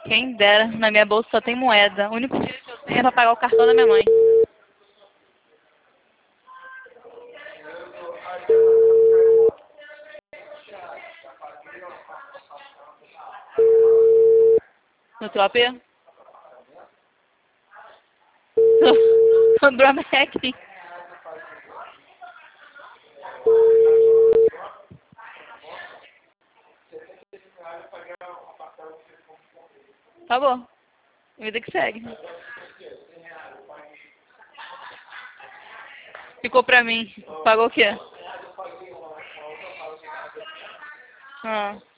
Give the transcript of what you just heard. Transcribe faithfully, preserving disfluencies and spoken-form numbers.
Quem dera, na minha bolsa só tem moeda. O único dinheiro que eu tenho é pra pagar o cartão da minha mãe. No trope? Drop hacking. Acabou. Vida que segue. Ficou pra mim. Pagou o quê? Ah.